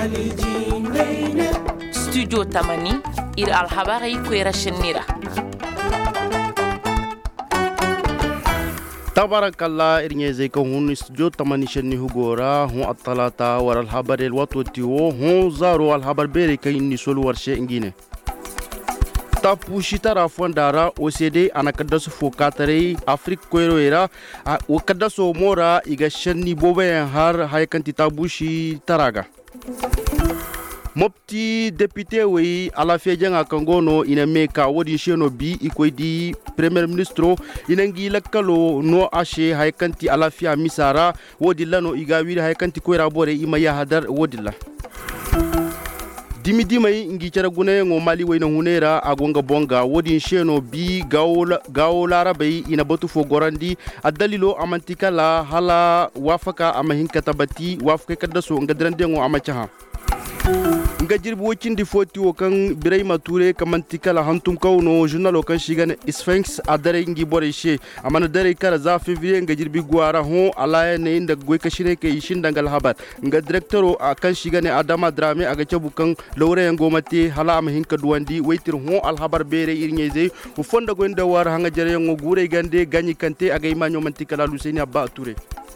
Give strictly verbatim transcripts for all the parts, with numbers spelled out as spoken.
studio tamani ir alhabarai kwera shinira tabarakallah irnye zai kan hun studio tamani shanni hugora hun atalata war alhabar el watotiwo hun zaro alhabar bere kai ni solu warshe ingine tapu shitara fondara O C D anakadasu fokatare Afrique kwero wakadaso mora iga shanni bobe har haykanti tabushi taraga mopti député wi ala fejanga kangono ina meka wodi sheno bi ikoidi premier ministre ina ngi lakalo no ashe haykanti ala fia misara wodi lano iga wi haykanti koira bore ima ya hadar wodi la dimi dimai ngi cara gune ngo mali wayna hunera agonga bonga wodi sheno bi gawla gawla rabai ina batu fo gorandi adalilo amantika la hala wafaka amahinka tabati wafaka kadaso ngadrandi ngo amachaha nga jirbi wocindi foti wo kan Birahima Touré kamantika la hantum kawno journal o kan shigane Sphinx adare ngi bore she amana dare kara za février nga jirbi gwara hon ala ne inda goy kashine ke ishin dangal habar nga directeur o kan shigane Adama Drame aga cebu kan lawre ngomati hala am hinka duwandi waitir hon al habar bere irnyeze o fonda gonda war hanga jare ngo gure gande ganyi kante aga imanyo mantika la Luseni Abba Touré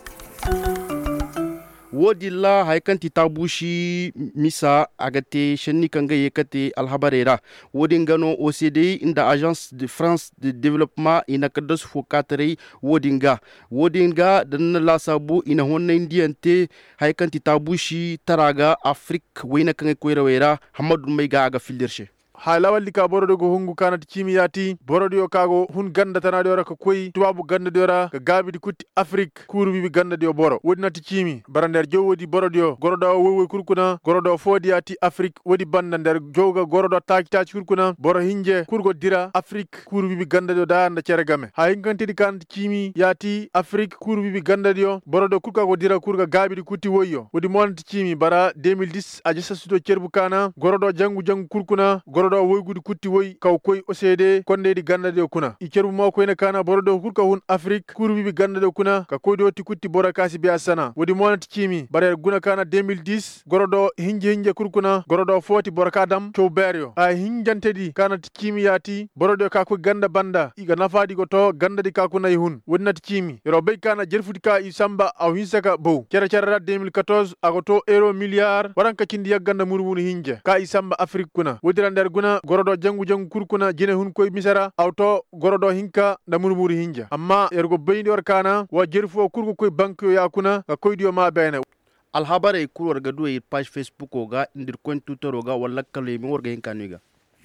wodi la haykanti tabushi misa agate shenni kanga yekate alhabarera wodi ngano O C D inda agence de France de développement ina kadas fokatare wodi nga wodi nga dan la sabu ina honna indiante haykanti tabushi taraga Afrique wayna kanga koyrawera Hamadou Mayga aga filirche halawalli ka borodo go hungu kanati kimiyati borodo kago hun ganda tanade ora ko koy tubabu ganda de ora ka gabidi kutti Afrique kuru bibi ganda de boro wodnati kimi barander jowodi borodo gorodo wowo kurkuna gorodo fodiati Afrique wodi banda der jowga gorodo taaki taaki kurkuna boro hinje kurgo dira Afrique kuru bibi ganda de daanda ceregame ha hinkanti kanati kimi yati Afrique kuru bibi ganda de borodo kurka go dira kurga gabidi kutti woyyo wodi monti kimi bara deux mille dix ajisa sudo cerbu kana gorodo jangu jangu kurkuna borodo woygudi kutti woy kaw koy O C D kondedi gandade kuna ikeru mo ko ene kana borodo kurka hun Afrique kurbi bi gandade kuna ka koy do ti kutti bora kasi biya sana wodi monati kimi bare guna kana deux mille dix gorodo hinje hinje kurkuna gorodo foti boraka dam to beryo a hinjantedi kana ti kimi yati borodo ka ko ganda banda iga nafadi go to gandadi ka kuna yihun wonnati kimi ro be kana jerfuti ka isamba aw hinsaka bo kera kera deux mille quatorze agoto euro milliard waranka kindi yaganda murwuni hinje ka isamba Afrique kuna wodiran guna gorodo jangu jangu kurkuna jine hun koy misara auto gorodo hinka da murmuri hinja amma ergo bayndi war kana wa jerfo kurgo koy banko yakuna ka koy dio ma bene alhabare kurwar gadu e page Facebook oga indir kon Twitter oga walla kale mi warga hinkaniga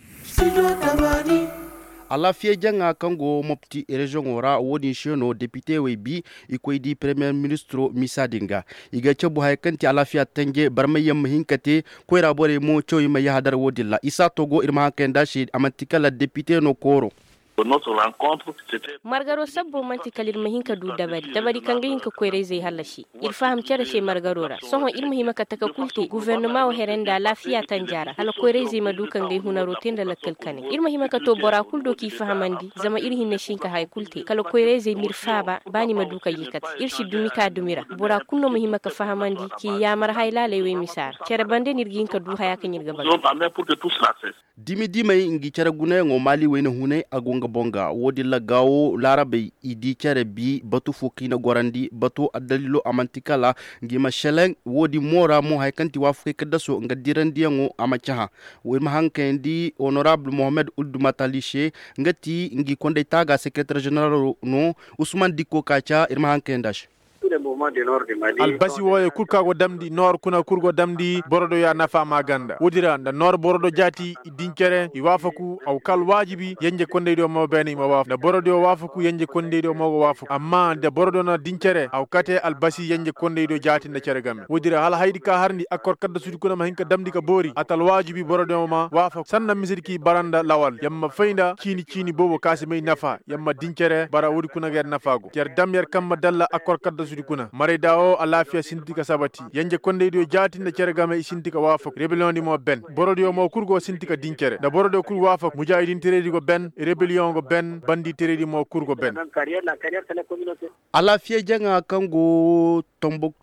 ala fie janga kango mopti region ora wodi sheno député webi ikoydi premier ministre misadinga iga cebu haykanti ala fie tenge barmayam hinkate koyra bore mo choy ma yahadar wodilla isa togo irma hakenda shi amantika la député no koro notre rencontre c'était margaro sabbo manti kalir mahinka du dabari dabari kanga hinka koyre zai halashi il faham cere she margarora soho ilmu himaka taka kulte gouvernement o herenda lafiya tanjara hala koyre zai madu kanga huna rotinda lakkal kane ilmu himaka to bora kuldo ki fahamandi zama irhin ne shinka hay kulte kala koyre zai mirfaba bani maduka yikat irshi dumika dumira bora kunno muhimaka fahamandi ki yamar hayla lewe misar cere bande nirgin ka du haya kan yirga baga pour que tout cela cesse dimi dimay ngi cere gune ngo mali wena hune agonga bonga wodi la gawo larabe idi cere bi batu fokina gorandi batu adalilo amantikala ngi mashelen wodi mora mo haykanti wafuke kadaso nga dirandi ngo amachaha we mahankendi honorable Mohamed Ould Matalishe ngati ngi konde taga secrétaire général no Ousmane Diko Kacha irma hankendash albasi woye kurkago damdi nor kuna kurgo damdi borodo ya nafa maganda wodira nda nor borodo jati dinkere i wafaku aw kal wajibi yanje konde do mo beni mo waf da borodo wafaku yanje konde do mo wafaku amma da borodo na dinkere aw kate albasi yanje konde do jati nda cere gamme wodira hala haydi ka harndi akor kadda sudi kuna ma hinka damdi ka bori atal wajibi borodo ma wafaku sanna misirki baranda lawal yamma fayda kini kini bobo kasi may nafa yamma dinkere bara wodi kuna ger nafago cer damyer kamma dalla akor kadda sudi kuna mare dawo alafiya sintika sabati yanje konde do jati na cergame sintika wafak rebellion di mo ben borodio mo kurgo sintika dinkere da borodio kur wafak mujahidin teredi go ben rebellion go ben bandi teredi mo kurgo ben alafiya janga kango tombok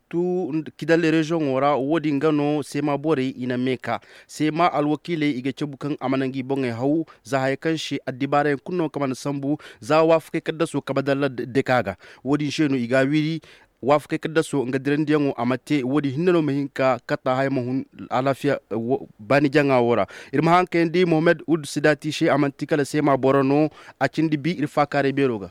tu kidal region ora wodi ngano sema bore ina meka sema alwakile ige cebukan amanangi bonge haw za hay kanshi adibare kunno kamana sambu za wafke kadda so kabadalla dekaga wodi shenu iga wiri wafke kadda so ngadiran diango amate wodi hinnano mahinka kata hay mahun alafia bani janga wora irma hanke ndi Mohamed Ould Sidati she amantikala sema borono acindi bi irfa kare beroga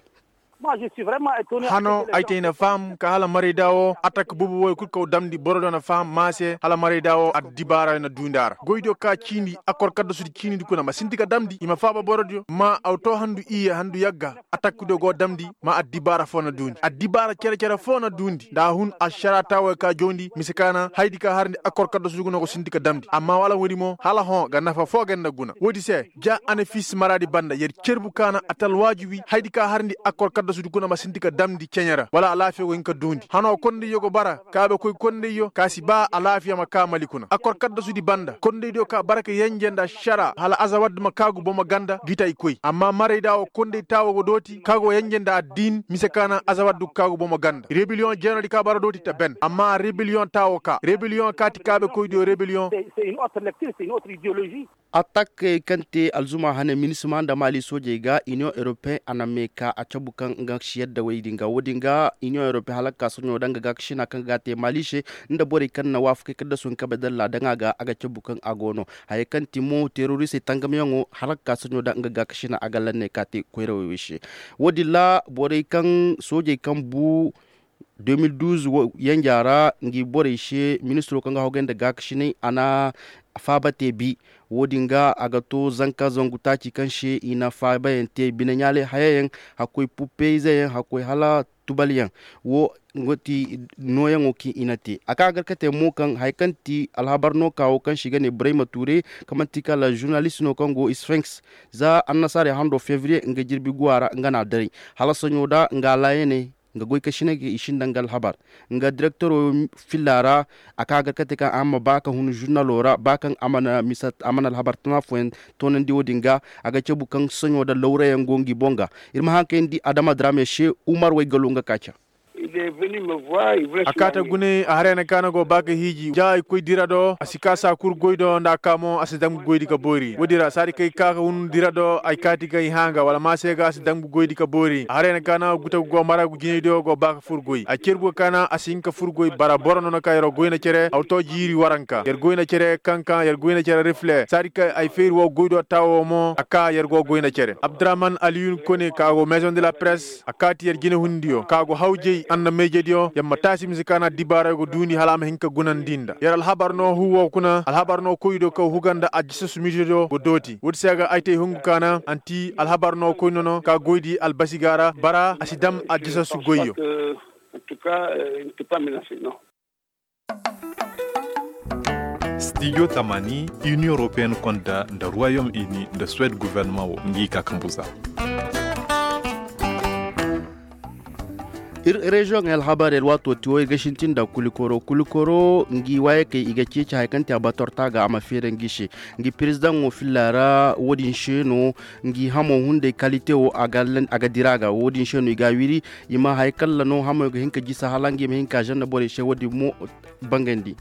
hano aite ina fam ka hala mari dawo attaque bubu woy kutko damdi borodo na fam mase hala mari dawo ad dibara na dundar goydo ka cindi akor kaddo sudi cindi ko na ma sintika damdi ima faba borodo ma auto handu iya handu yagga attaque do go damdi ma ad dibara fona dundi ad dibara kere kere fona dundi da hun ashara tawo ka jondi misikana haydi ka harndi akor kaddo sudi ko sintika damdi amma wala wodi mo hala hon ga nafa fo ganda guna wodi se ja ane fils maradi banda yer cerbu kana atal wajibi haydi ka harndi akor kaddo sudi kuna masintika damdi kenyara wala alafiya ko inka dundi hano konde yogo bara kaabe koy konde yo kasi ba alafiya makka malikuna akor kadda sudi banda konde do ka baraka yenjenda shara hala azawad makagu boma ganda gitay koy amma marayda o konde tawo go doti kago yenjenda din misekana azawad du kagu boma ganda rebellion general ka bara doti ta ben amma rebellion tawo ka rebellion kati kaabe koy do rebellion c'est une autre lecture, c'est une autre idéologie. attaque kante alzuma hane ministre da mali soje ga union européenne anameka achabukan nga shiyadda waydinga wodinga union européenne halaka sunyo danga ga kishina kan gate malishe nda bori kan na wafke kada sun kabadalla danga ga aga chabukan agono hay kan timo terroriste tangamyongo halaka sunyo danga ga kishina agalanne kate koyrewishe wodilla bori kan soje kan bu deux mille douze yanjara ngi bori she ministre kan ga hogenda ga kishine ana faba tebi wodinga agato zanka zangu tachi kanshe ina faba yente binanyale hayayen hakoi pupe zayen hakoi hala tubaliyan wo ngoti noyan oki inati aka garkate mo kan haikanti alhabarno kawo kan shiga ne Ibrahima Touré kamanti kala journaliste no Congo Sphinx za annasare hando février nga jirbi guara ngana dari hala sonyoda ngala yene nga goy kashine ge ishin dangal habar nga directeur filara aka ga katika amma baka hunu journalora bakan amana misat amana habar tana fuen tonen di wodinga aga cebu kan sonyo da lawre ngongi bonga irma hankendi Adama Drame she Umar way galunga kacha Il est venu me voir, il voulait akata gune aharena kana go baka hiji jay koy dirado asikasa kur goydo ndakamo asidam goydi ka bori wodira sari kay kaka un dirado ay kati kay hanga wala masega asidam goydi ka bori aharena kana guta go mara gu jineydo go baka furgoy a cerbo kana asinka furgoy bara borono na kayro goyna cere auto jiri waranka yer goyna cere kankan yer goyna cere reflet sari kay ay fer wo goydo tawo mo aka yer go goyna cere Abdraman Aliou Kone kago maison de la presse akati yer jine hundiyo kago hawjey anna mejedio yamma tasi mizikana dibara go duni halama hinka gunan dinda yaral habarno huwo kuna al habarno koydo ko huganda ajisa sumijo go doti wodi sega ayte hungu kana anti al habarno koynono ka goydi al basigara bara asidam ajisa su goyo en tout cas il n'était pas menacé non. Studio Tamani, Union Européenne konda da Royaume-Uni da Suède gouvernement wo ngi kakambuza. ir region el habar el wato tiwo gashintin da kulikoro kulikoro ngi waye kai iga cece haikanti abatorta ga ama fere ngishi ngi president wo filara wodin sheno ngi hamo hunde kalite wo agalan agadiraga wodin sheno iga wiri ima haikalla no hamo ga hinka gisa halangi me hinka janna bore she wodi mo bangandi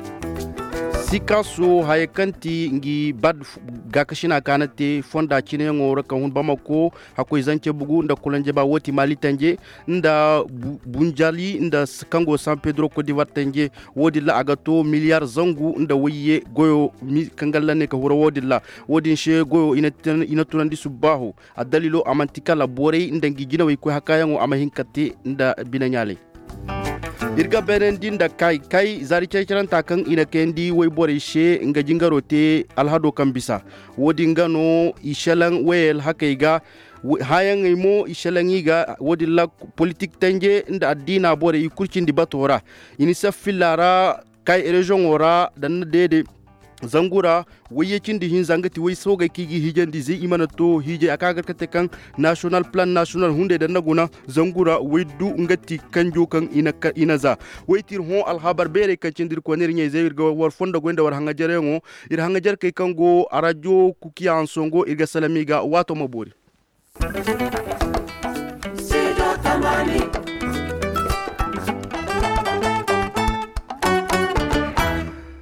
sikaso haikanti ngi bad gakashina kanate fonda chine ngora ka hun bamako hakoi zance bugu nda kulanje ba woti malitanje nda bunjali nda kango San Pedro ko di watanje wodi la agato milliard zangu nda wiye goyo kangalane ka hura wodi la wodi she goyo ina ina turandi subahu adalilo amantika la bore nda ngi jina wi ko hakayango amahinkate nda binanyale irga benendin da kai kai zari ceceran takan ina kendi way bore she nga jingarote alhado kambisa wodi ngano ishalan wel hakaiga hayan imo ishalan iga wodi la politique tanje nda adina bore ikurcindi batora ini safilara kai region ora dan dede zangura wayekin di hin zangati way soga kigi hijandi zai imana to hije akagar kate kan national plan national hunde da naguna zangura way du ngati kanjo kan ina ina za way tir ho al habar bere kan cindir ko ner nyai zewir go war fonda gonda war hanga jarengo ir hanga jar kay kango arajo kuki an songo irga salamiga wato mabori. Studio Tamani